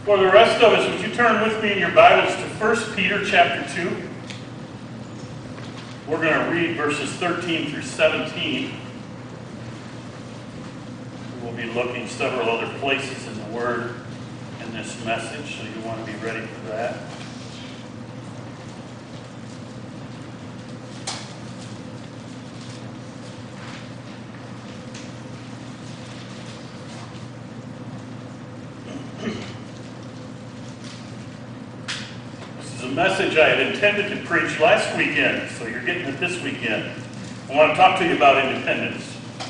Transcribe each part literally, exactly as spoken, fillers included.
For the rest of us, would you turn with me in your Bibles to First Peter chapter two? We're going to read verses thirteen through seventeen. We'll be looking several other places in the Word in this message, so you want to be ready for that. Message I had intended to preach last weekend, so you're getting it this weekend. I want to talk to you about independence.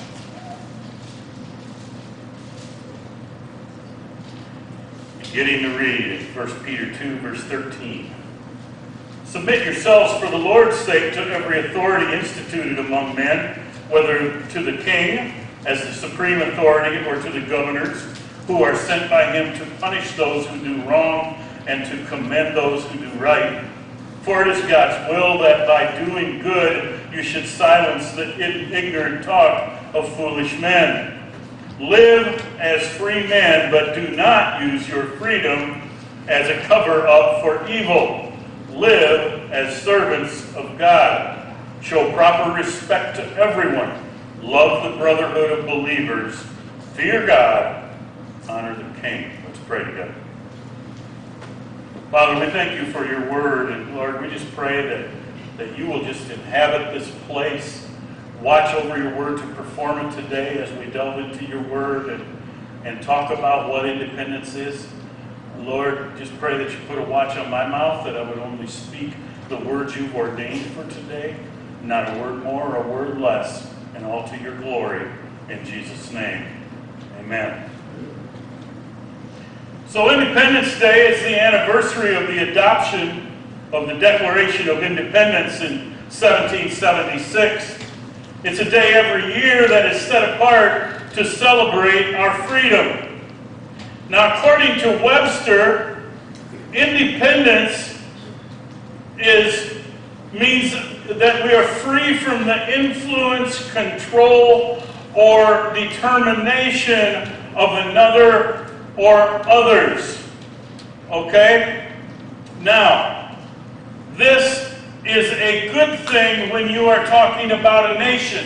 Getting to read in First Peter two, verse thirteen. Submit yourselves for the Lord's sake to every authority instituted among men, whether to the king as the supreme authority or to the governors, who are sent by him to punish those who do wrong and to commend those who do right. For it is God's will that by doing good you should silence the ignorant talk of foolish men. Live as free men, but do not use your freedom as a cover-up for evil. Live as servants of God. Show proper respect to everyone. Love the brotherhood of believers. Fear God. Honor the king. Let's pray together. Father, we thank you for your word, and Lord, we just pray that, that you will just inhabit this place. Watch over your word to perform it today as we delve into your word and, and talk about what independence is. Lord, just pray that you put a watch on my mouth, that I would only speak the words you've ordained for today, not a word more or a word less, and all to your glory. In Jesus' name, amen. So Independence Day is the anniversary of the adoption of the Declaration of Independence in seventeen seventy-six. It's a day every year that is set apart to celebrate our freedom. Now, according to Webster, independence is means that we are free from the influence, control, or determination of another or others. Okay? Now, this is a good thing when you are talking about a nation.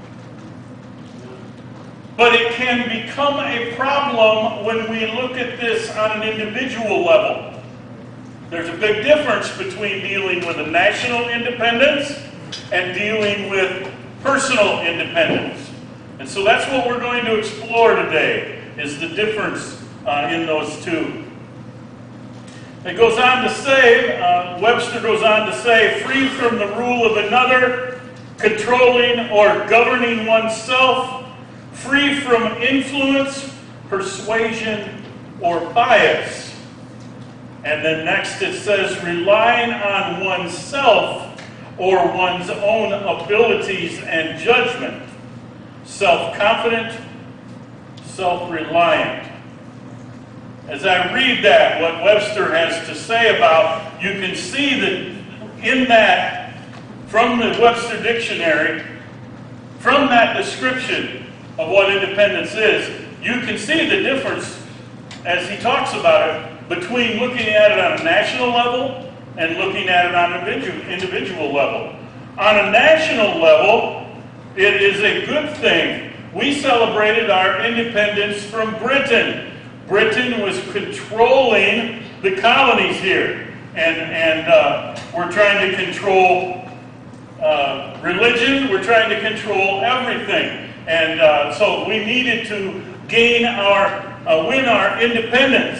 But it can become a problem when we look at this on an individual level. There's a big difference between dealing with a national independence and dealing with personal independence. And so that's what we're going to explore today, is the difference Uh, in those two. It goes on to say, uh, Webster goes on to say, free from the rule of another, controlling or governing oneself, free from influence, persuasion, or bias. And then next it says, relying on oneself or one's own abilities and judgment, self-confident, self-reliant. As I read that, what Webster has to say about, you can see that in that, from the Webster Dictionary, from that description of what independence is, you can see the difference, as he talks about it, between looking at it on a national level and looking at it on an individual level. On a national level, it is a good thing. We celebrated our independence from Britain. Britain was controlling the colonies here, and and uh, we're trying to control uh, religion. We're trying to control everything, and uh, so we needed to gain our uh, win our independence.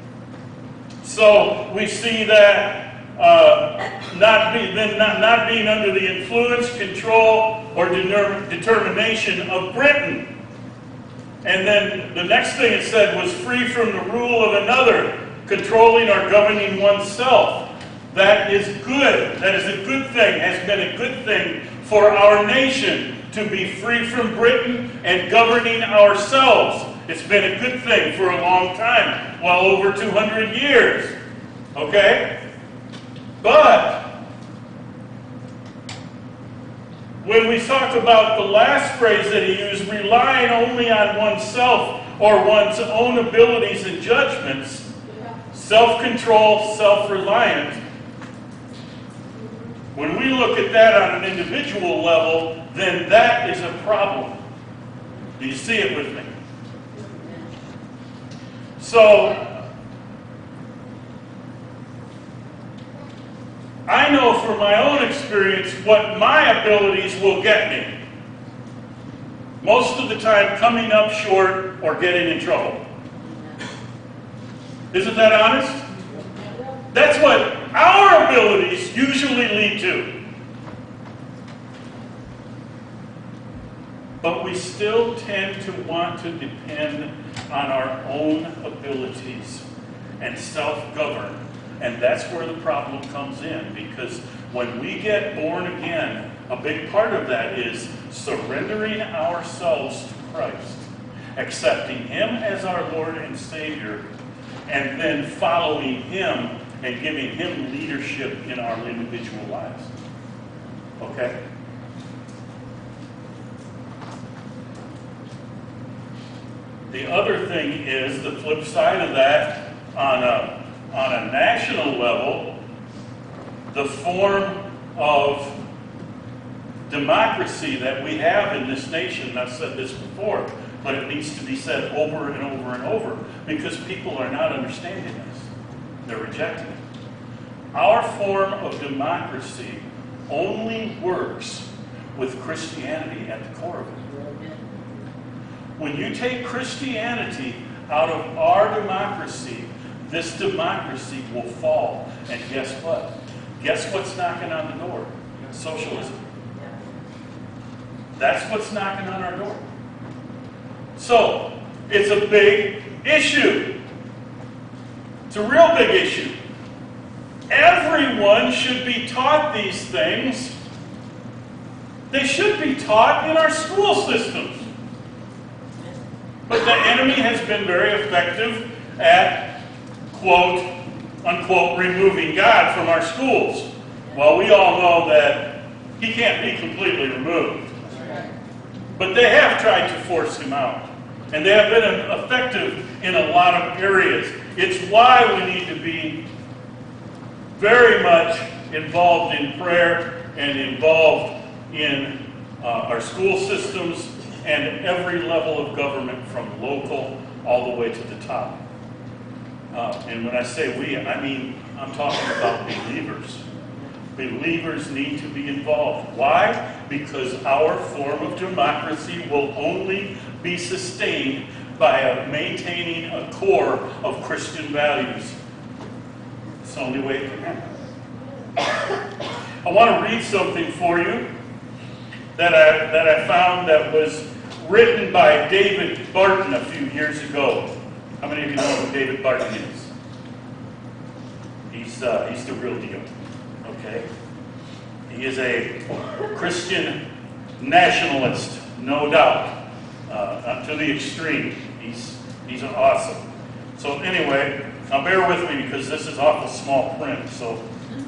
So we see that uh, not be then not, not being under the influence, control, or de- determination of Britain. And then the next thing it said was free from the rule of another, controlling or governing oneself. That is good. That is a good thing, has been a good thing for our nation, to be free from Britain and governing ourselves. It's been a good thing for a long time, well over two hundred years. Okay? But when we talk about the last phrase that he used, relying only on oneself or one's own abilities and judgments, self-control, self-reliant, when we look at that on an individual level, then that is a problem. Do you see it with me? So, I know from my own experience what my abilities will get me. Most of the time coming up short or getting in trouble. Isn't that honest? That's what our abilities usually lead to. But we still tend to want to depend on our own abilities and self-govern. And that's where the problem comes in, because when we get born again, a big part of that is surrendering ourselves to Christ, accepting Him as our Lord and Savior, and then following Him and giving Him leadership in our individual lives. Okay? The other thing is, the flip side of that, on a On a national level, the form of democracy that we have in this nation, and I've said this before, but it needs to be said over and over and over, because people are not understanding this. They're rejecting it. Our form of democracy only works with Christianity at the core of it. When you take Christianity out of our democracy, this democracy will fall. And guess what? Guess what's knocking on the door? Socialism. That's what's knocking on our door. So, it's a big issue. It's a real big issue. Everyone should be taught these things. They should be taught in our school systems. But the enemy has been very effective at, quote, unquote, removing God from our schools. Well, we all know that He can't be completely removed. But they have tried to force Him out. And they have been effective in a lot of areas. It's why we need to be very much involved in prayer and involved in uh, our school systems and every level of government, from local all the way to the top. Uh, and when I say we, I mean, I'm talking about believers. Believers need to be involved. Why? Because our form of democracy will only be sustained by a, maintaining a core of Christian values. It's the only way it can happen. I want to read something for you that I, that I found that was written by David Barton a few years ago. How many of you know who David Barton is? He's, uh, he's the real deal. Okay? He is a Christian nationalist, no doubt, uh, to the extreme. He's, he's awesome. So anyway, now bear with me because this is awful small print. So.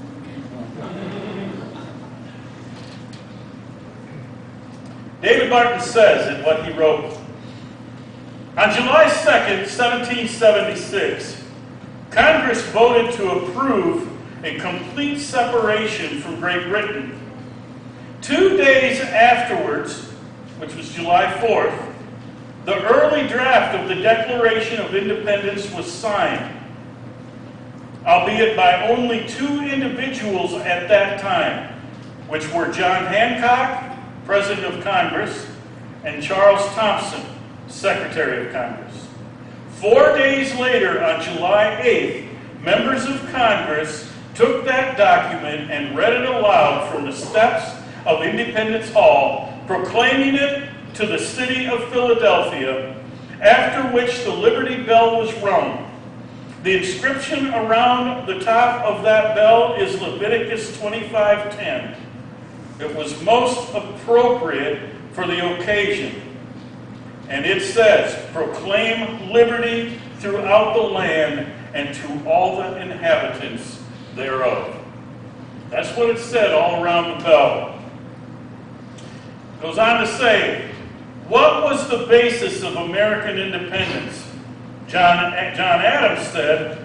David Barton says in what he wrote, on July second, seventeen seventy-six, Congress voted to approve a complete separation from Great Britain. Two days afterwards, which was July fourth, the early draft of the Declaration of Independence was signed, albeit by only two individuals at that time, which were John Hancock, President of Congress, and Charles Thompson, Secretary of Congress. Four days later, on July eighth, members of Congress took that document and read it aloud from the steps of Independence Hall, proclaiming it to the city of Philadelphia, after which the Liberty Bell was rung. The inscription around the top of that bell is Leviticus twenty-five ten. It was most appropriate for the occasion. And it says, proclaim liberty throughout the land and to all the inhabitants thereof. That's what it said all around the bell. It goes on to say, what was the basis of American independence? John, John Adams said,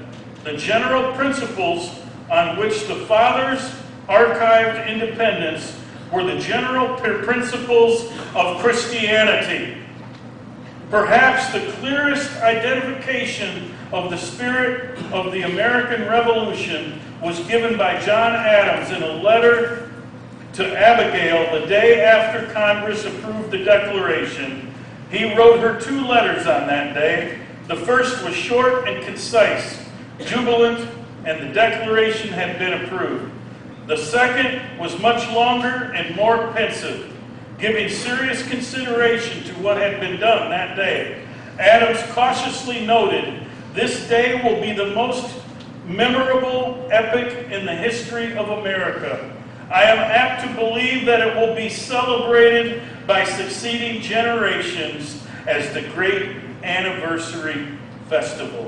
The general principles on which the fathers archived independence were the general principles of Christianity. Perhaps the clearest identification of the spirit of the American Revolution was given by John Adams in a letter to Abigail the day after Congress approved the Declaration. He wrote her two letters on that day. The first was short and concise, jubilant, and the Declaration had been approved. The second was much longer and more pensive, giving serious consideration to what had been done that day. Adams cautiously noted, "This day will be the most memorable epoch in the history of America. I am apt to believe that it will be celebrated by succeeding generations as the great anniversary festival."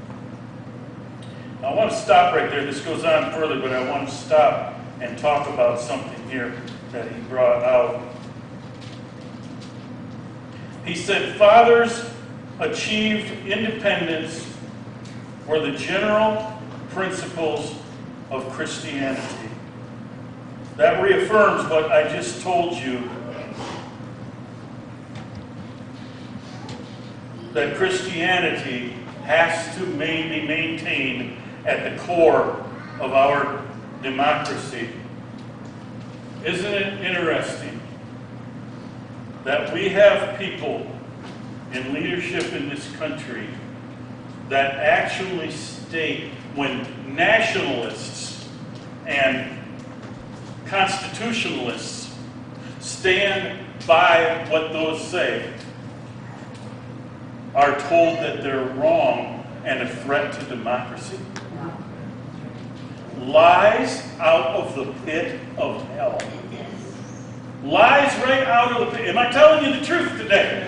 I want to stop right there. This goes on further, but I want to stop and talk about something here that he brought out. He said, fathers achieved independence were the general principles of Christianity. That reaffirms what I just told you, that Christianity has to be maintained at the core of our democracy. Isn't it interesting that we have people in leadership in this country that actually state, when nationalists and constitutionalists stand by what those say, are told that they're wrong and a threat to democracy? Lies out of the pit of hell. Lies right out of the pit. Am I telling you the truth today?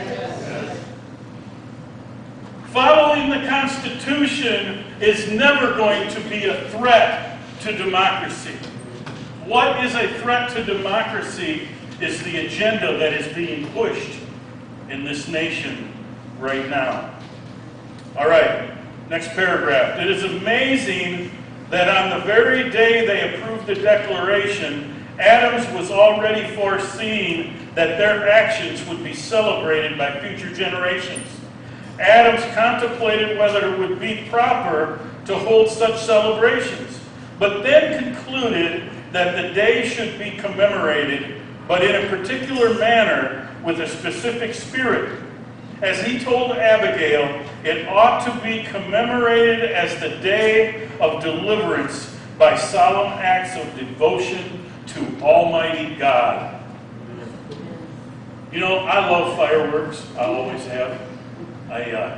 Following the Constitution is never going to be a threat to democracy. What is a threat to democracy is the agenda that is being pushed in this nation right now. All right, next paragraph. It is amazing that on the very day they approved the Declaration, Adams was already foreseeing that their actions would be celebrated by future generations. Adams contemplated whether it would be proper to hold such celebrations, but then concluded that the day should be commemorated, but in a particular manner with a specific spirit. As he told Abigail, it ought to be commemorated as the day of deliverance by solemn acts of devotion to Almighty God. You know, I love fireworks. I always have. I, uh,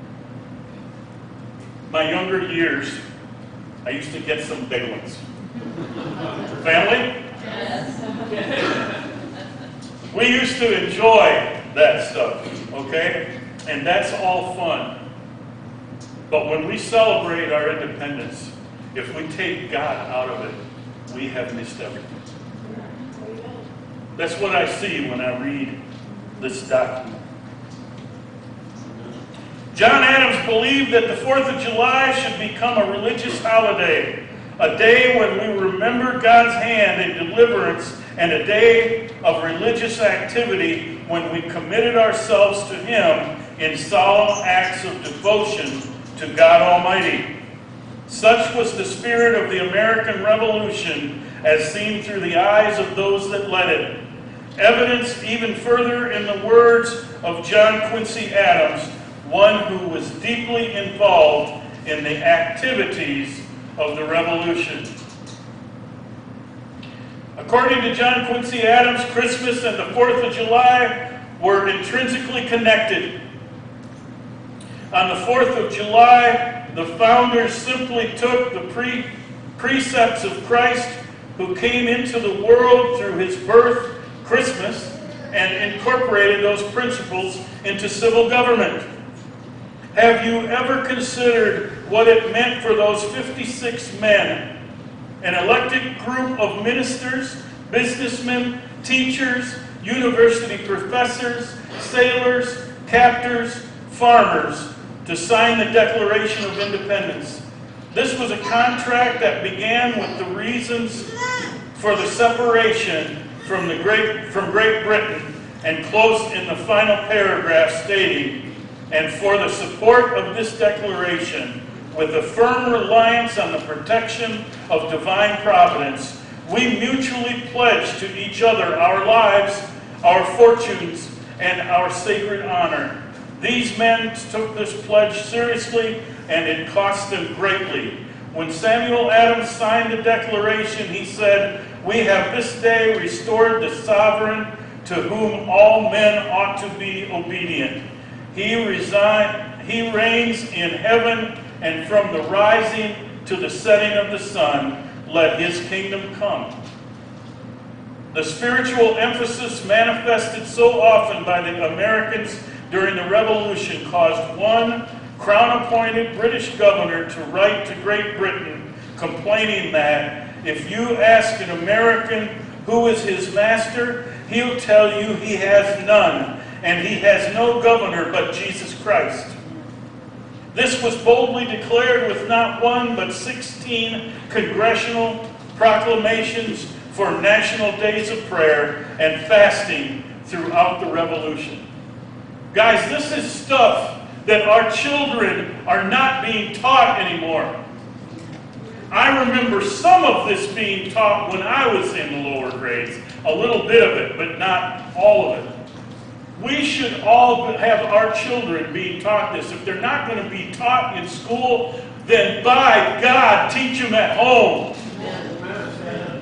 my younger years, I used to get some big ones. Family? Yes. We used to enjoy that stuff, okay? And that's all fun. But when we celebrate our independence, if we take God out of it, we have missed everything. That's what I see when I read this document. John Adams believed that the fourth of July should become a religious holiday, a day when we remember God's hand in deliverance, and a day of religious activity when we committed ourselves to Him in solemn acts of devotion to God Almighty. Such was the spirit of the American Revolution as seen through the eyes of those that led it. Evidenced even further in the words of John Quincy Adams, one who was deeply involved in the activities of the Revolution. According to John Quincy Adams, Christmas and the fourth of July were intrinsically connected. On the fourth of July, the founders simply took the pre- precepts of Christ, who came into the world through His birth, Christmas, and incorporated those principles into civil government. Have you ever considered what it meant for those fifty-six men, an elected group of ministers, businessmen, teachers, university professors, sailors, captors, farmers, to sign the Declaration of Independence? This was a contract that began with the reasons for the separation from, the Great, from Great Britain and closed in the final paragraph stating, "And for the support of this declaration, with a firm reliance on the protection of divine providence, we mutually pledge to each other our lives, our fortunes, and our sacred honor." These men took this pledge seriously, and it cost them greatly. When Samuel Adams signed the declaration, he said, "We have this day restored the sovereign to whom all men ought to be obedient. He, resign, he reigns in heaven, and from the rising to the setting of the sun, let his kingdom come." The spiritual emphasis manifested so often by the Americans during the Revolution caused one crown-appointed British governor to write to Great Britain complaining that if you ask an American who is his master, he'll tell you he has none, and he has no governor but Jesus Christ. This was boldly declared with not one but sixteen congressional proclamations for national days of prayer and fasting throughout the Revolution. Guys, this is stuff that our children are not being taught anymore. I remember some of this being taught when I was in the lower grades, a little bit of it, but not all of it. We should all have our children being taught this. If they're not going to be taught in school, then by God, teach them at home. Amen.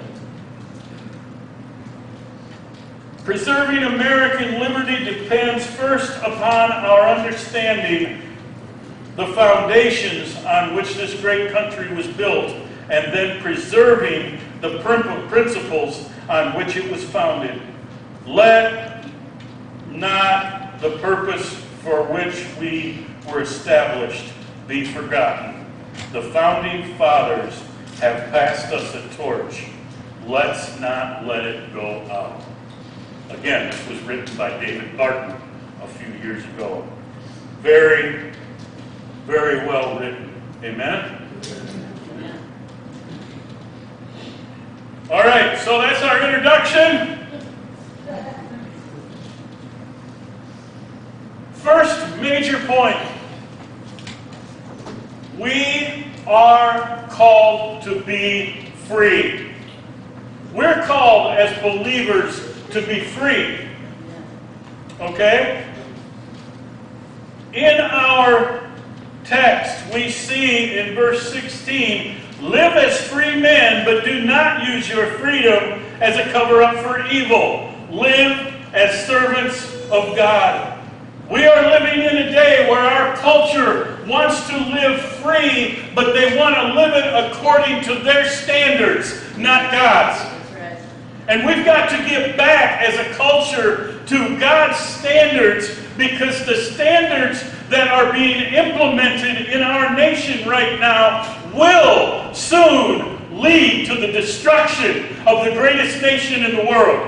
Preserving American liberty depends first upon our understanding the foundations on which this great country was built, and then preserving the principles on which it was founded. Let not the purpose for which we were established be forgotten. The founding fathers have passed us a torch. Let's not let it go out. Again, this was written by David Barton a few years ago. Very, very well written. Amen? Amen. All right, so that's our introduction. First major point. We are called to be free. We're called as believers to be free. Okay? In our text, we see in verse sixteen, live as free men, but do not use your freedom as a cover-up for evil. Live as servants of God. We are living in a day where our culture wants to live free, but they want to live it according to their standards, not God's. And we've got to get back as a culture to God's standards, because the standards that are being implemented in our nation right now will soon lead to the destruction of the greatest nation in the world.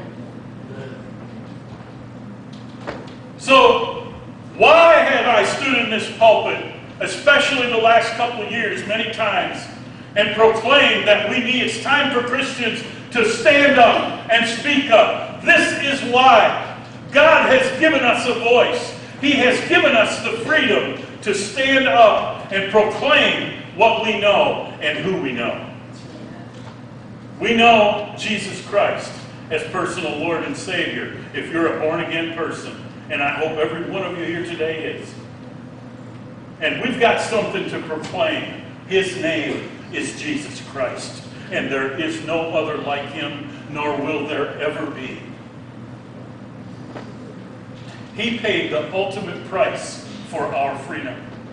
So, why have I stood in this pulpit, especially the last couple of years, many times, and proclaimed that we need, it's time for Christians to stand up and speak up? This is why. God has given us a voice. He has given us the freedom to stand up and proclaim what we know and who we know. We know Jesus Christ as personal Lord and Savior if you're a born-again person. And I hope every one of you here today is. And we've got something to proclaim. His name is Jesus Christ. And there is no other like him, nor will there ever be. He paid the ultimate price for our freedom.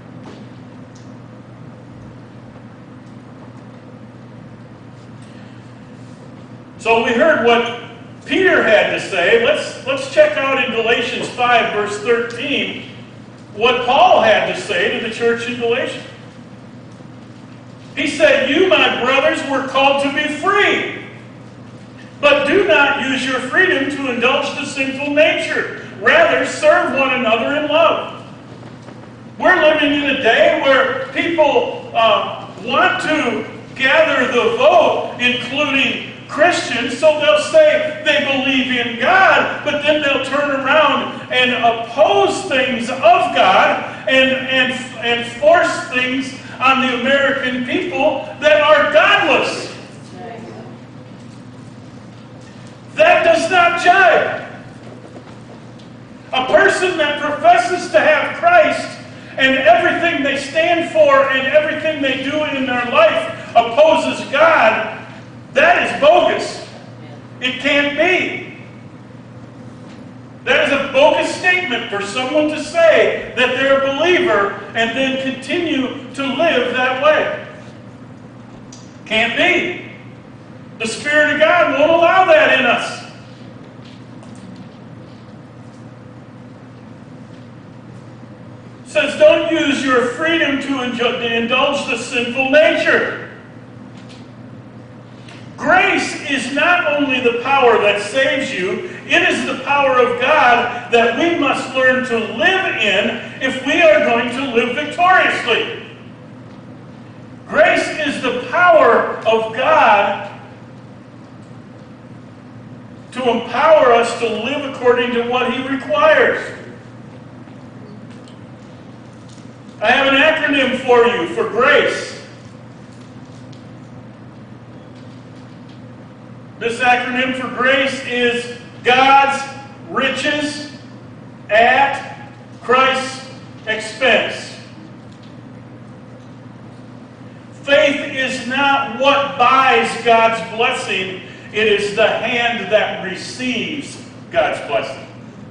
So we heard what Peter had to say. Let's, let's check out in Galatians five, verse thirteen, what Paul had to say to the church in Galatia. He said, "You, my brothers, were called to be free. But do not use your freedom to indulge the sinful nature. Rather, serve one another in love." We're living in a day where people uh, want to gather the vote, including Christians, so they'll say they believe in God, but then they'll turn around and oppose things of God and, and, and force things on the American people that are godless. That does not jive. A person that professes to have Christ and everything they stand for and everything they do in their life opposes God, that is bogus. It can't be. That is a bogus statement for someone to say that they're a believer and then continue to live that way. Can't be. The Spirit of God won't allow that in us. It says, don't use your freedom to indulge the sinful nature. Grace is not only the power that saves you, it is the power of God that we must learn to live in if we are going to live victoriously. Grace is the power of God to empower us to live according to what He requires. I have an acronym for you for grace. This acronym for grace is God's riches at Christ's expense. Faith is not what buys God's blessing, it is the hand that receives God's blessing.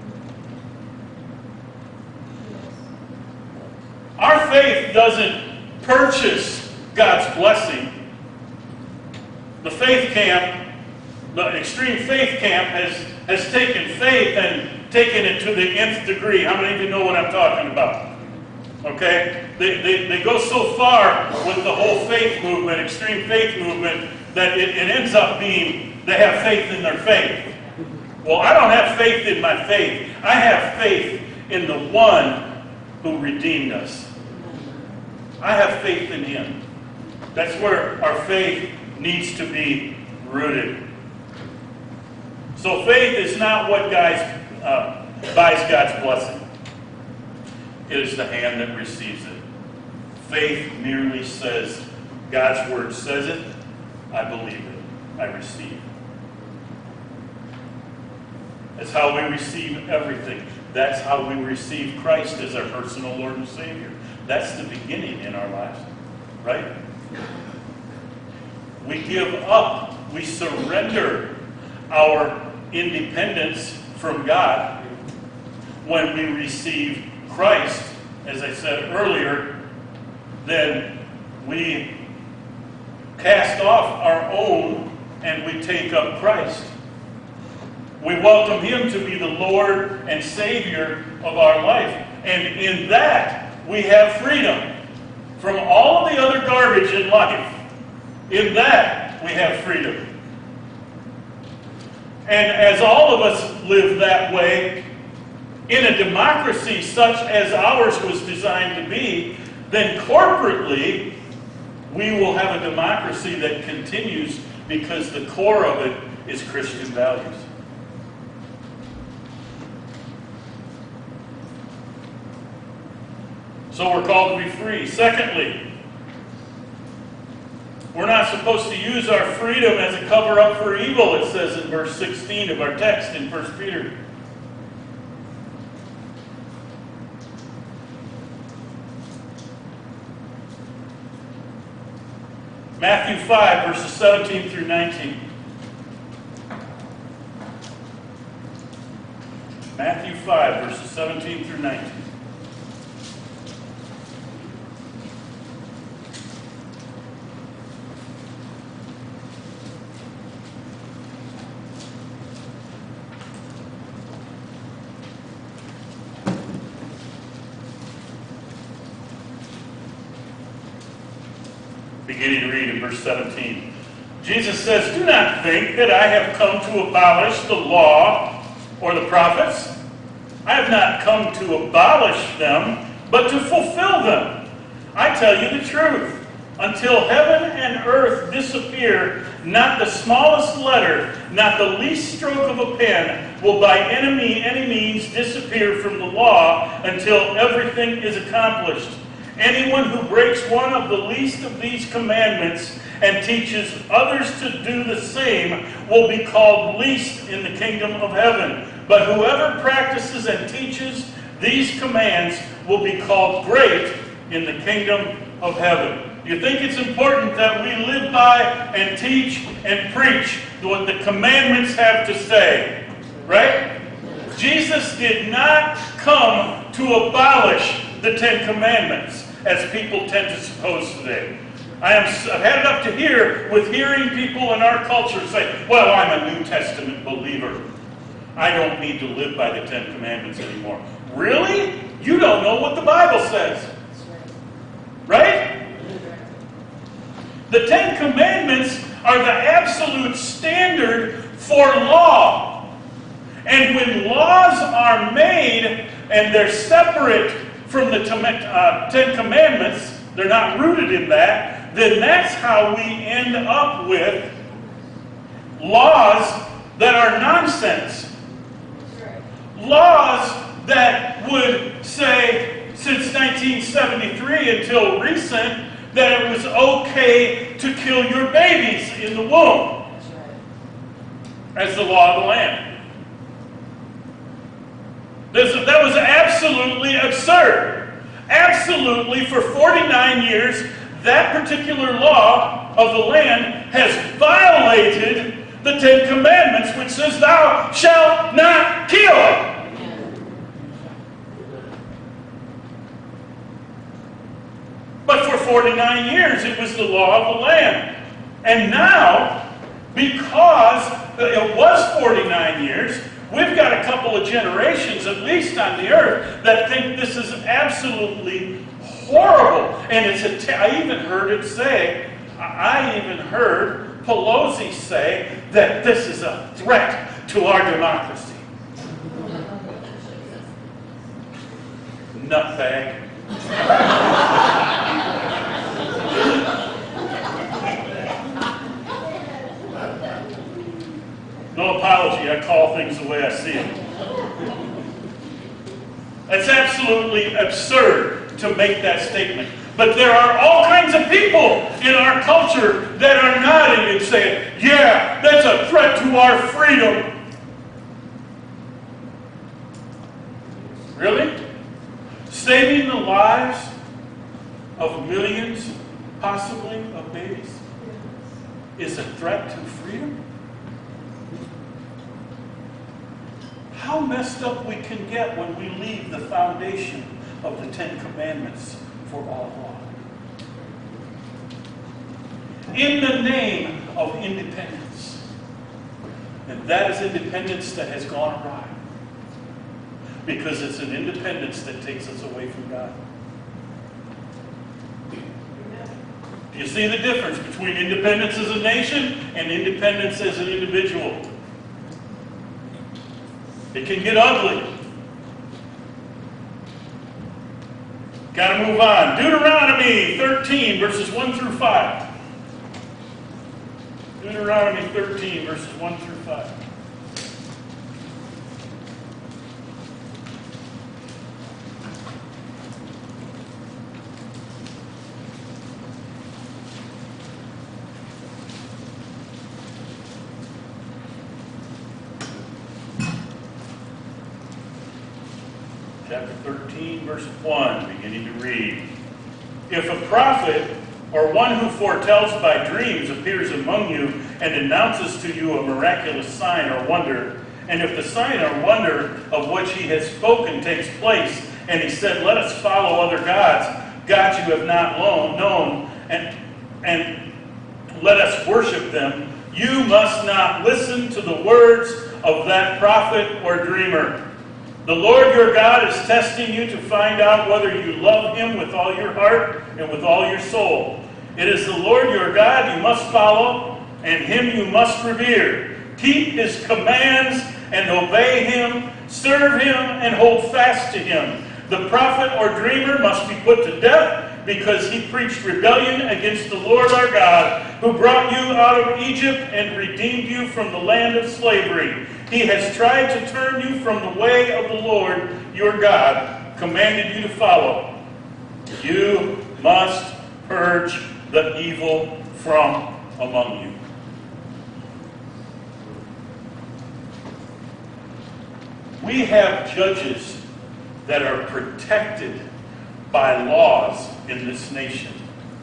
Our faith doesn't purchase God's blessing. The faith camp The extreme faith camp has, has taken faith and taken it to the nth degree. How many of you know what I'm talking about? Okay? They, they, they go so far with the whole faith movement, extreme faith movement, that it, it ends up being they have faith in their faith. Well, I don't have faith in my faith. I have faith in the one who redeemed us. I have faith in Him. That's where our faith needs to be rooted. So faith is not what guys, uh, buys God's blessing. It is the hand that receives it. Faith merely says, God's word says it, I believe it, I receive it. That's how we receive everything. That's how we receive Christ as our personal Lord and Savior. That's the beginning in our lives, right? We give up, we surrender our independence from God when we receive Christ, as I said earlier. Then we cast off our own and we take up Christ. We welcome Him to be the Lord and Savior of our life. And in that, we have freedom from all of the other garbage in life. In that, we have freedom. And as all of us live that way, in a democracy such as ours was designed to be, then corporately, we will have a democracy that continues because the core of it is Christian values. So we're called to be free. Secondly, we're not supposed to use our freedom as a cover-up for evil, it says in verse sixteen of our text in First Peter. Matthew five, verses seventeen through nineteen. Matthew five, verses seventeen through nineteen. Beginning to read in verse seventeen. Jesus says, "Do not think that I have come to abolish the law or the prophets. I have not come to abolish them, but to fulfill them. I tell you the truth. until heaven and earth disappear, not the smallest letter, not the least stroke of a pen will by any, any means disappear from the law until everything is accomplished. Anyone who breaks one of the least of these commandments and teaches others to do the same will be called least in the kingdom of heaven. But whoever practices and teaches these commands will be called great in the kingdom of heaven. You think it's important that we live by and teach and preach what the commandments have to say, right? Jesus did not come to abolish the Ten Commandments, as people tend to suppose today. I am, I've had it up to here with hearing people in our culture say, well, I'm a New Testament believer. I don't need to live by the Ten Commandments anymore. Really? You don't know what the Bible says. Right? The Ten Commandments are the absolute standard for law. And when laws are made and they're separate from the uh, Ten Commandments, they're not rooted in that, then that's how we end up with laws that are nonsense. Laws that would say, since nineteen seventy-three until recent, that it was okay to kill your babies in the womb as the law of the land. This, that was absolutely absurd. Absolutely, for forty-nine years, that particular law of the land has violated the Ten Commandments, which says, thou shalt not kill. But for forty-nine years, it was the law of the land. And now, because it was forty-nine years, we've got a couple of generations, at least on the earth, that think this is absolutely horrible. And it's a t- I even heard it say, I even heard Pelosi say that this is a threat to our democracy. Nutbag. No apology, I call things the way I see it. It's absolutely absurd to make that statement. But there are all kinds of people in our culture that are nodding and saying, yeah, that's a threat to our freedom. Really? Saving the lives of millions, possibly, of babies is a threat to freedom? How messed up we can get when we leave the foundation of the Ten Commandments for all law. In the name of independence. And that is independence that has gone awry. Because it's an independence that takes us away from God. Do you see the difference between independence as a nation and independence as an individual? It can get ugly. Got to move on. Deuteronomy thirteen, verses one through five. Deuteronomy thirteen, verses one through five. Chapter thirteen, verse one, beginning to read. If a prophet or one who foretells by dreams appears among you and announces to you a miraculous sign or wonder, and if the sign or wonder of which he has spoken takes place, and he said, let us follow other gods, gods you have not known, and, and let us worship them, you must not listen to the words of that prophet or dreamer. The Lord your God is testing you to find out whether you love him with all your heart and with all your soul. It is the Lord your God you must follow, and him you must revere. Keep his commands and obey him. Serve him and hold fast to him. The prophet or dreamer must be put to death. because he preached rebellion against the Lord our God, who brought you out of Egypt and redeemed you from the land of slavery. He has tried to turn you from the way of the Lord your God commanded you to follow. You must purge the evil from among you. We have judges that are protected by laws in this nation,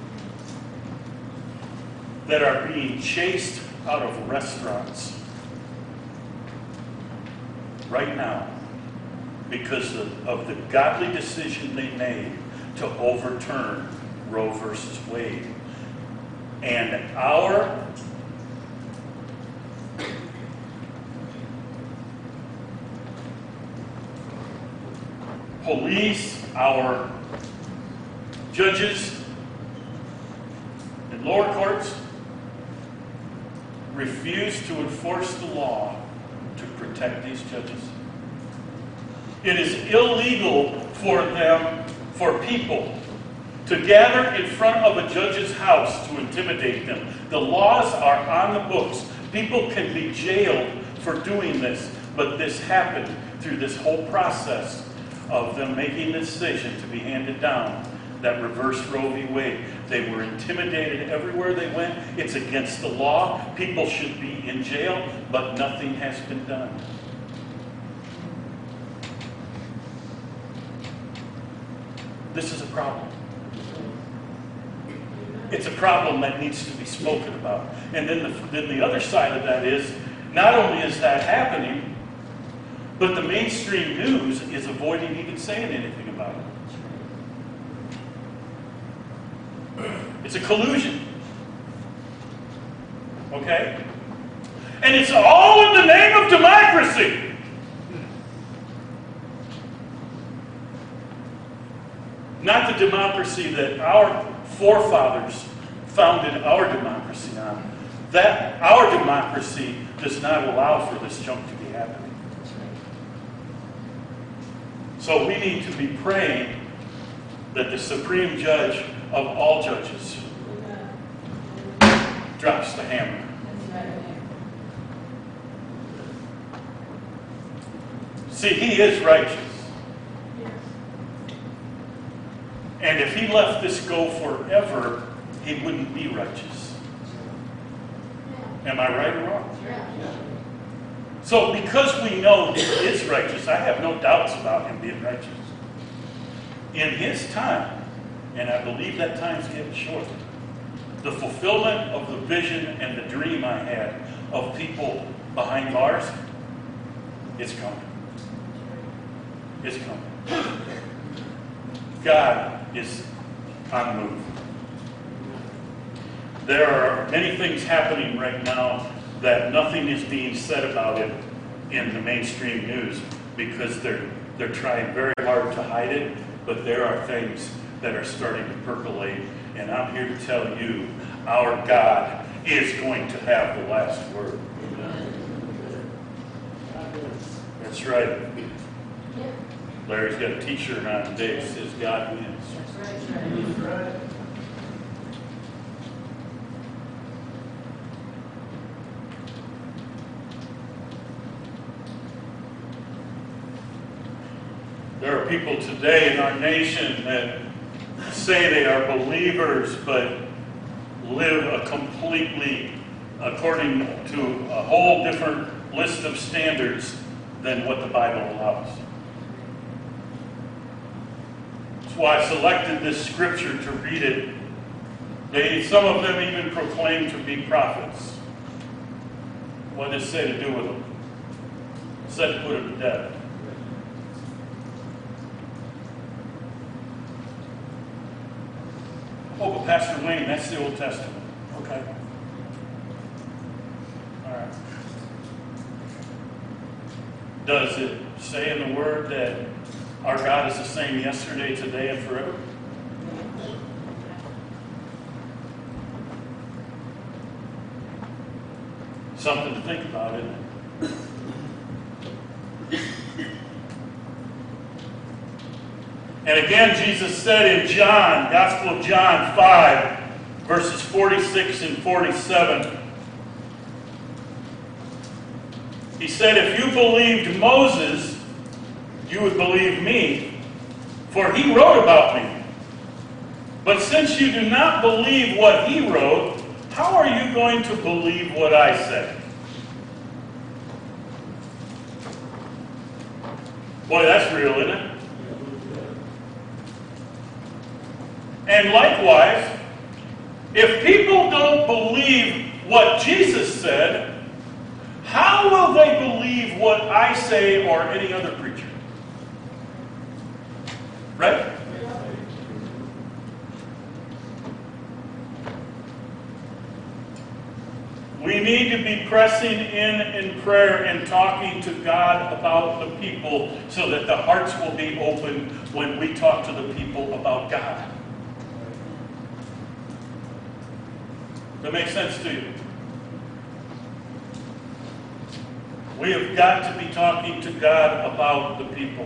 that are being chased out of restaurants right now because of, of the godly decision they made to overturn Roe versus Wade. And our police, our judges in lower courts refuse to enforce the law to protect these judges. It is illegal for them, for people, to gather in front of a judge's house to intimidate them. The laws are on the books. People can be jailed for doing this, but this happened through this whole process of them making the decision to be handed down that reversed Roe v. Wade. They were intimidated everywhere they went. It's against the law. People should be in jail, but nothing has been done. This is a problem. It's a problem that needs to be spoken about. And then the, then the other side of that is, not only is that happening, but the mainstream news is avoiding even saying anything about it. It's a collusion. Okay? And it's all in the name of democracy. Not the democracy that our forefathers founded our democracy on. That our democracy does not allow for this junk to be happening. So we need to be praying that the supreme judge of all judges drops the hammer. See, he is righteous. And if he let this go forever, he wouldn't be righteous. Am I right or wrong? So because we know he is righteous, I have no doubts about him being righteous. In his time, and I believe that time's getting short, the fulfillment of the vision and the dream I had of people behind bars, it's coming. It's coming. God is on the move. There are many things happening right now that nothing is being said about it in the mainstream news because they're they're trying very hard to hide it, but there are things that are starting to percolate, and I'm here to tell you, our God is going to have the last word. That's right. Larry's got a t-shirt on today that says God wins. That's right. There are people today in our nation that say they are believers but live a completely, according to a whole different list of standards than what the Bible allows. That's why I selected this scripture to read it. They, some of them even proclaim to be prophets. What does it say to do with them? It said to put them to death. Oh, but Pastor Wayne, that's the Old Testament. Okay. All right. Does it say in the Word that our God is the same yesterday, today, and forever? Something to think about, isn't it? And again, Jesus said in John, Gospel of John five, verses forty-six and forty-seven, he said, if you believed Moses, you would believe me, for he wrote about me. But since you do not believe what he wrote, how are you going to believe what I say? Boy, that's real, isn't it? And likewise, if people don't believe what Jesus said, how will they believe what I say or any other preacher? Right? We need to be pressing in in prayer and talking to God about the people so that the hearts will be open when we talk to the people about God. That makes sense to you? We have got to be talking to God about the people.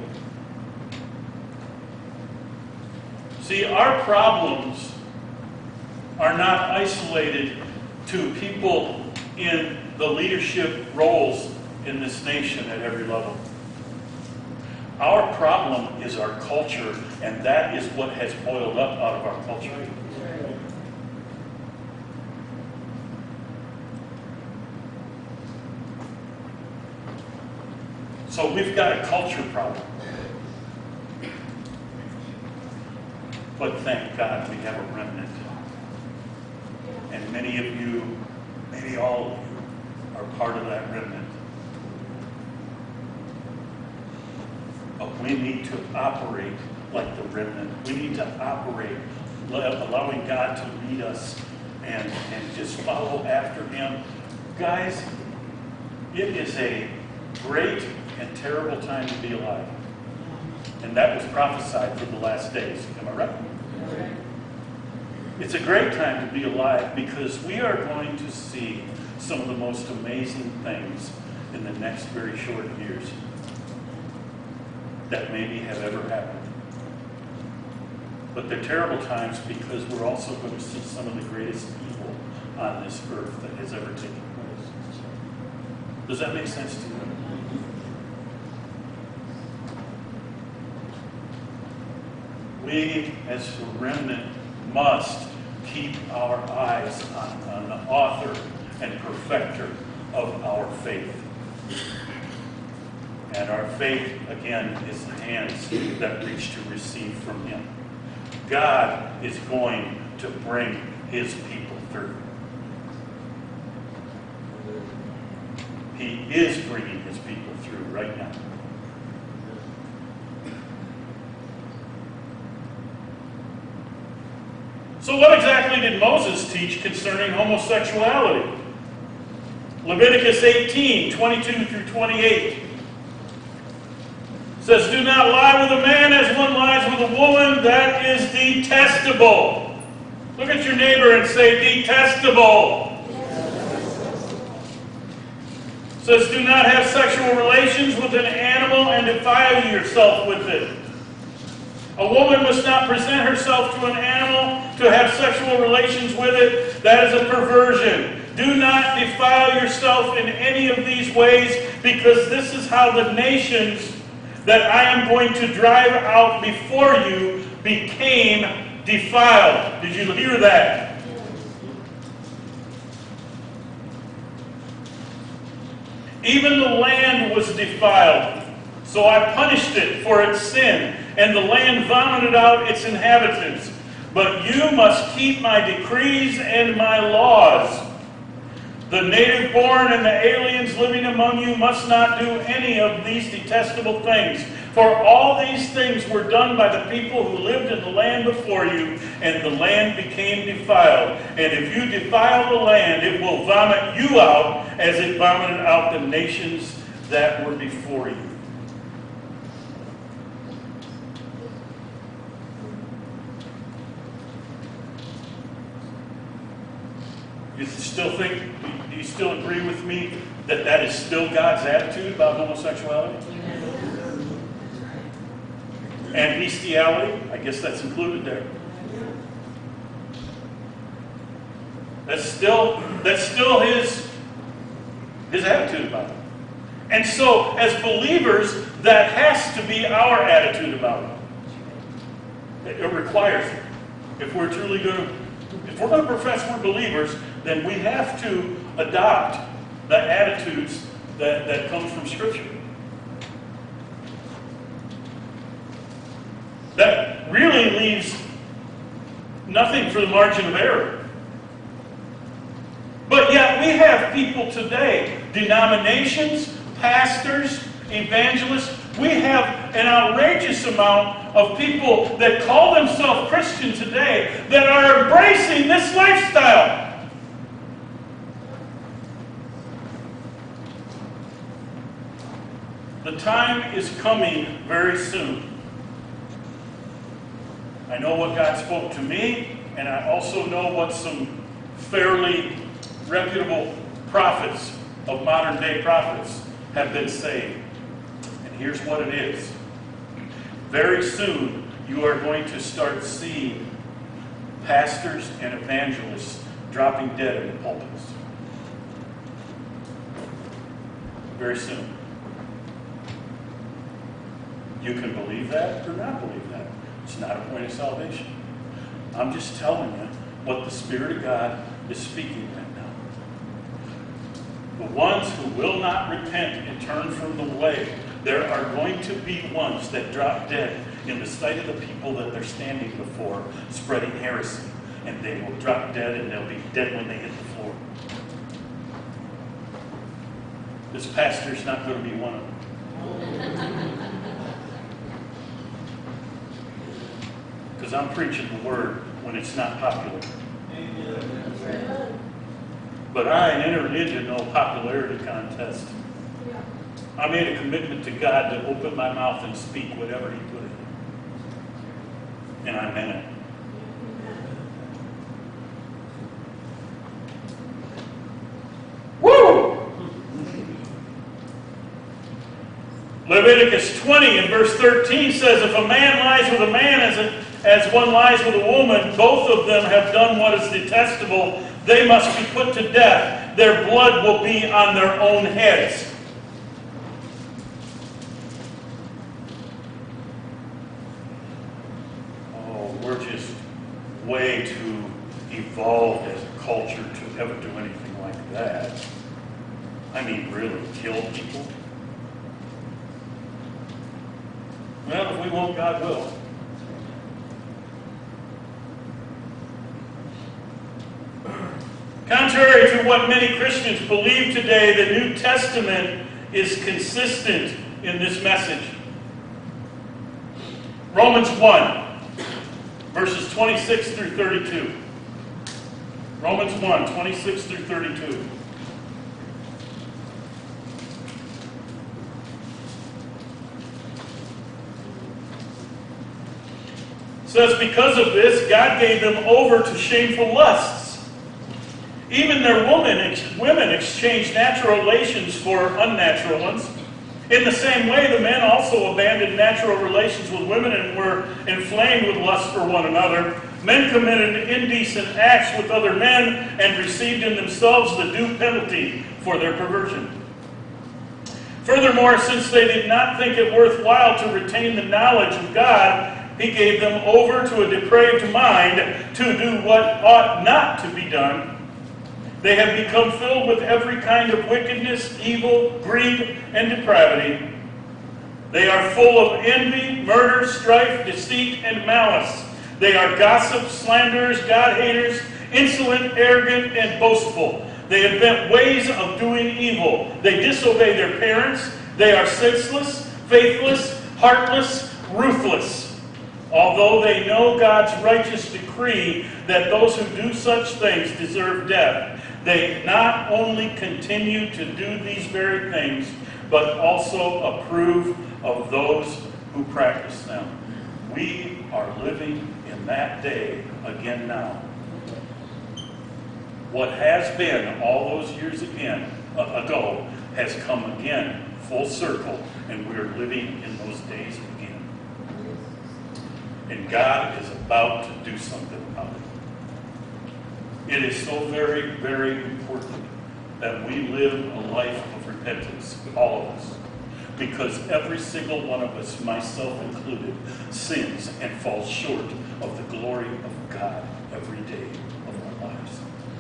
See, our problems are not isolated to people in the leadership roles in this nation at every level. Our problem is our culture, and that is what has boiled up out of our culture. So we've got a culture problem. But thank God we have a remnant. And many of you, maybe all of you, are part of that remnant. But we need to operate like the remnant. We need to operate allowing God to lead us and, and just follow after Him. Guys, it is a great and terrible time to be alive. And that was prophesied for the last days. Am I right? It's a great time to be alive because we are going to see some of the most amazing things in the next very short years that maybe have ever happened. But they're terrible times because we're also going to see some of the greatest evil on this earth that has ever taken place. Does that make sense to you? We, as a remnant, must keep our eyes on, on the author and perfecter of our faith. And our faith, again, is the hands that reach to receive from Him. God is going to bring His people through. He is bringing His people through right now. So what exactly did Moses teach concerning homosexuality? Leviticus eighteen, twenty-two through twenty-eight says, do not lie with a man as one lies with a woman. That is detestable. Look at your neighbor and say, detestable. Says, do not have sexual relations with an animal and defile yourself with it. A woman must not present herself to an animal to have sexual relations with it. That is a perversion. Do not defile yourself in any of these ways, because this is how the nations that I am going to drive out before you became defiled. Did you hear that? Even the land was defiled. So I punished it for its sin, and the land vomited out its inhabitants. But you must keep my decrees and my laws. The native born and the aliens living among you must not do any of these detestable things. For all these things were done by the people who lived in the land before you, and the land became defiled. And if you defile the land, it will vomit you out as it vomited out the nations that were before you. You still think, do you still agree with me that that is still God's attitude about homosexuality? And bestiality, I guess that's included there. That's still, that's still his, his attitude about it. And so, as believers, that has to be our attitude about it. It requires it. If we're truly going to, if we're going to profess we're believers, then we have to adopt the attitudes that, that come from Scripture. That really leaves nothing for the margin of error. But yet we have people today, denominations, pastors, evangelists, we have an outrageous amount of people that call themselves Christian today that are embracing this lifestyle. The time is coming very soon. I know what God spoke to me, and I also know what some fairly reputable prophets of modern day prophets have been saying. And here's what it is. Very soon you are going to start seeing pastors and evangelists dropping dead in the pulpits. Very soon. You can believe that or not believe that. It's not a point of salvation. I'm just telling you what the Spirit of God is speaking right now. The ones who will not repent and turn from the way, there are going to be ones that drop dead in the sight of the people that they're standing before, spreading heresy. And they will drop dead, and they'll be dead when they hit the floor. This pastor's not going to be one of them. Because I'm preaching the word when it's not popular. But I ain't entered into no popularity contest. I made a commitment to God to open my mouth and speak whatever He put in it. And I meant it. Woo! Leviticus twenty and verse thirteen says, if a man lies with a man as, a, as one lies with a woman, both of them have done what is detestable. They must be put to death. Their blood will be on their own heads. Oh, we're just way too evolved as a culture to ever do anything like that. I mean, really, kill people? Well, if we won't, God will. Contrary to what many Christians believe today, the New Testament is consistent in this message. Romans one, verses twenty-six through thirty-two. Romans one, twenty-six through thirty-two. It says, because of this, God gave them over to shameful lusts. Even their women, women exchanged natural relations for unnatural ones. In the same way, the men also abandoned natural relations with women and were inflamed with lust for one another. Men committed indecent acts with other men and received in themselves the due penalty for their perversion. Furthermore, since they did not think it worthwhile to retain the knowledge of God, He gave them over to a depraved mind to do what ought not to be done. They have become filled with every kind of wickedness, evil, greed, and depravity. They are full of envy, murder, strife, deceit, and malice. They are gossips, slanderers, God-haters, insolent, arrogant, and boastful. They invent ways of doing evil. They disobey their parents. They are senseless, faithless, heartless, ruthless. Although they know God's righteous decree that those who do such things deserve death, they not only continue to do these very things, but also approve of those who practice them. We are living in that day again now. What has been all those years again uh, ago has come again full circle, and we are living in those days again. And God is about to do something about it. It is so very, very important that we live a life of repentance, all of us. Because every single one of us, myself included, sins and falls short of the glory of God every day of our lives.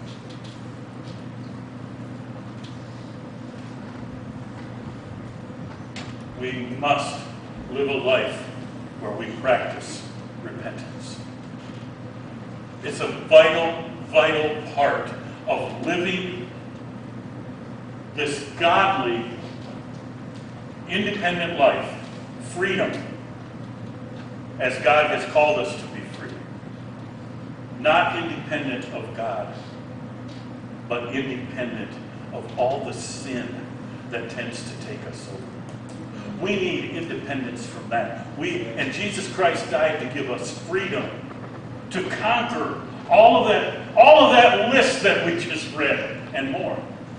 We must live a life where we practice repentance. It's a vital, vital part of living this godly, independent life, freedom, as God has called us to be free. Not independent of God, but independent of all the sin that tends to take us over. We need independence from that. We and Jesus Christ died to give us freedom to conquer all of that, all of that list that we just read and more.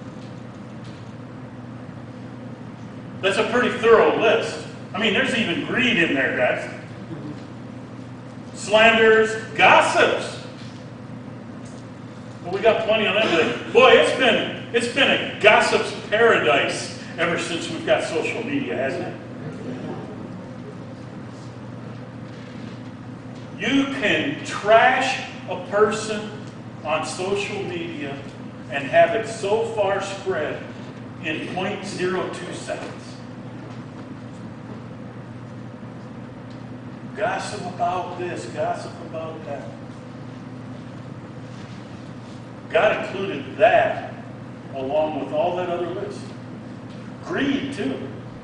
That's a pretty thorough list. I mean, there's even greed in there, guys. Slanders, gossips. Well, we got plenty of them today. Boy, it's been it's been a gossip's paradise ever since we've got social media, hasn't it? You can trash a person on social media and have it so far spread in zero point zero two seconds. Gossip about this, gossip about that. God included that along with all that other list. Greed, too.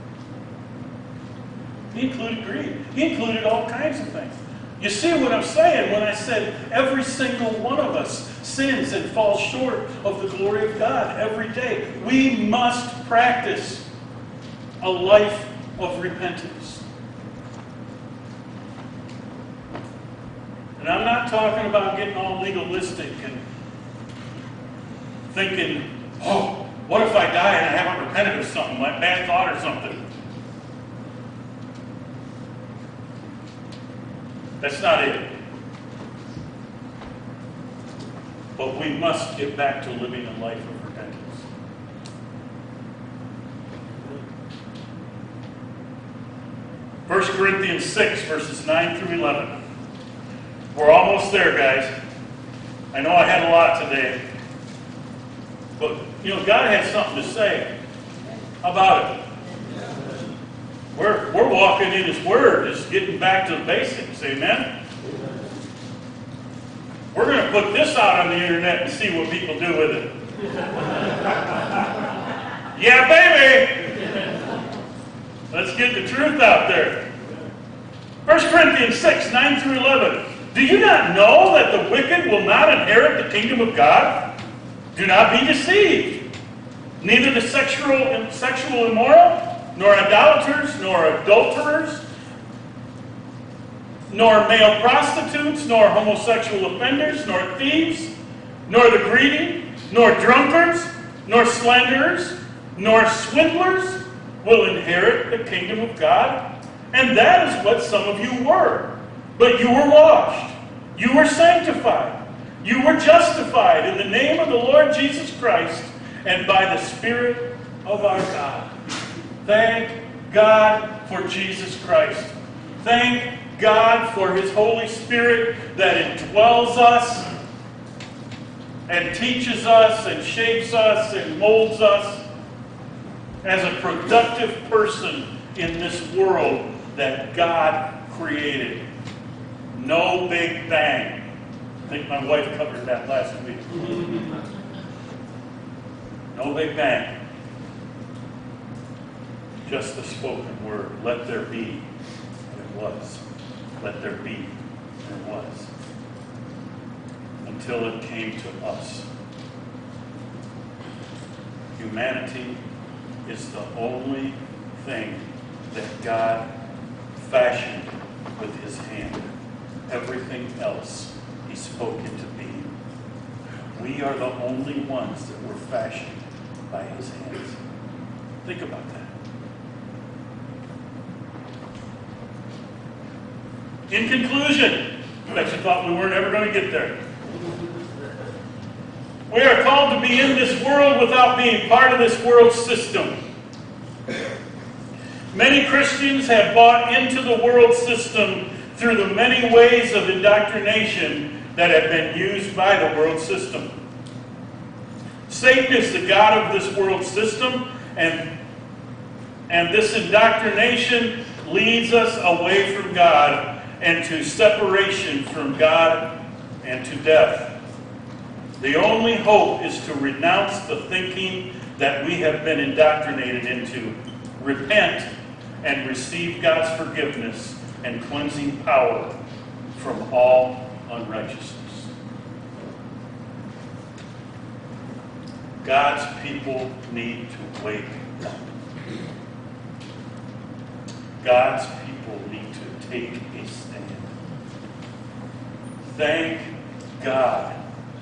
He included greed. He included all kinds of things. You see what I'm saying when I said every single one of us sins and falls short of the glory of God every day. We must practice a life of repentance. And I'm not talking about getting all legalistic and thinking, oh, what if I die and I haven't repented of something, like bad thought or something? That's not it. But we must get back to living a life of repentance. First Corinthians six, verses nine through eleven. We're almost there, guys. I know I had a lot today. But, you know, God had something to say about it. We're, we're walking in His Word, just getting back to the basics. Amen? We're going to put this out on the internet and see what people do with it. Yeah, baby! Let's get the truth out there. First Corinthians six, nine through eleven. Do you not know that the wicked will not inherit the kingdom of God? Do not be deceived. Neither the sexual, sexual immoral, nor idolaters, nor adulterers, nor male prostitutes, nor homosexual offenders, nor thieves, nor the greedy, nor drunkards, nor slanderers, nor swindlers will inherit the kingdom of God. And that is what some of you were. But you were washed. You were sanctified. You were justified in the name of the Lord Jesus Christ and by the Spirit of our God. Thank God for Jesus Christ. Thank God for His Holy Spirit that indwells us and teaches us and shapes us and molds us as a productive person in this world that God created. No big bang. I think my wife covered that last week. No big bang. Just the spoken word. Let there be. And it was. Let there be. And it was. Until it came to us. Humanity is the only thing that God fashioned with His hand. Everything else He spoke into being. We are the only ones that were fashioned by His hands. Think about that. In conclusion, I bet you thought we weren't ever going to get there. We are called to be in this world without being part of this world system. Many Christians have bought into the world system through the many ways of indoctrination that have been used by the world system. Satan is the god of this world system, and, and this indoctrination leads us away from God and to separation from God and to death. The only hope is to renounce the thinking that we have been indoctrinated into, repent, and receive God's forgiveness and cleansing power from all unrighteousness. God's people need to wake up. God's people need to take a stand. Thank God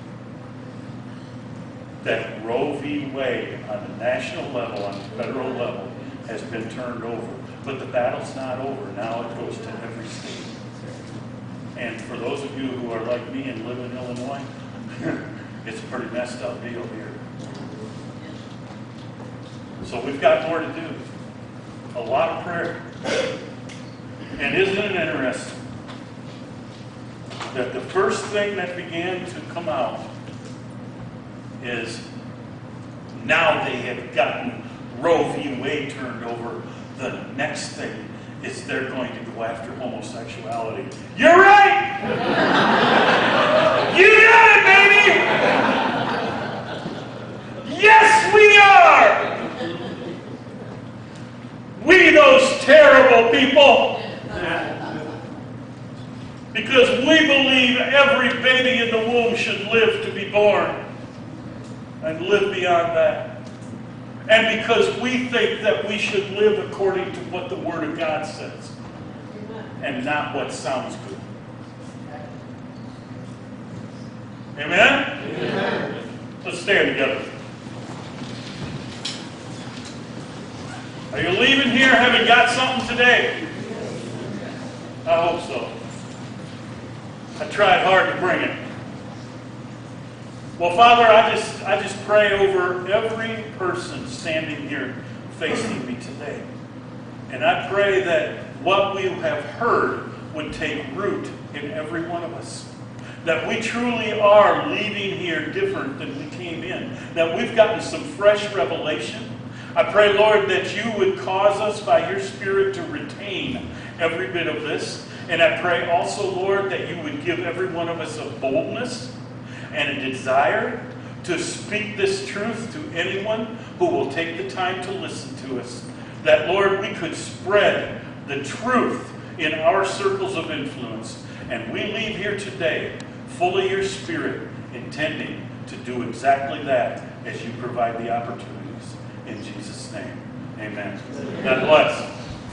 that Roe v. Wade on the national level, on the federal level, has been turned over. But the battle's not over. Now it goes to every state. And for those of you who are like me and live in Illinois, it's a pretty messed up deal here. So we've got more to do. A lot of prayer. And isn't it interesting that the first thing that began to come out is now they have gotten Roe v. Wade turned over. The next thing is they're going to go after homosexuality. You're right! You got it, baby! Yes, we are! We, those terrible people. Because we believe every baby in the womb should live to be born and live beyond that. And because we think that we should live according to what the Word of God says and not what sounds good. Amen? Amen. Let's stand together. Are you leaving here having got something today? I hope so. I tried hard to bring it. Well, Father, I just I just pray over every person standing here facing me today. And I pray that what we have heard would take root in every one of us. That we truly are leaving here different than we came in. That we've gotten some fresh revelation. I pray, Lord, that you would cause us by your Spirit to retain every bit of this. And I pray also, Lord, that you would give every one of us a boldness and a desire to speak this truth to anyone who will take the time to listen to us. That, Lord, we could spread the truth in our circles of influence. And we leave here today full of your Spirit, intending to do exactly that as you provide the opportunities. In Jesus' name, amen. God bless.